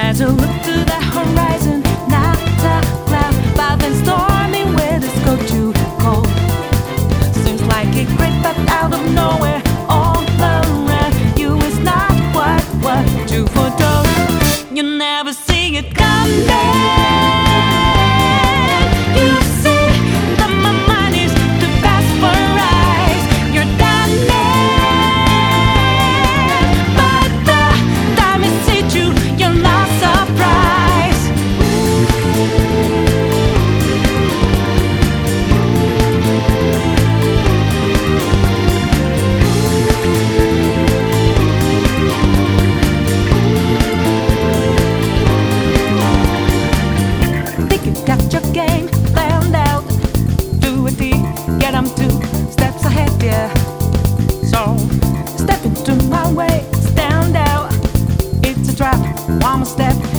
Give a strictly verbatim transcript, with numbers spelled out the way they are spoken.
As I look to the horizon, not a cloud, but then stormy weather's go too cold. Seems like it crept up out of nowhere, all around you. It's not what what you foretold. You never see it coming. You see that my mind is too fast for eyes. You're done, but the time it hit you, you're not surprised. Think you got your game planned out. Do it deep, get 'em two steps ahead, yeah. So step into my way, stand out. It's a trap, one more step.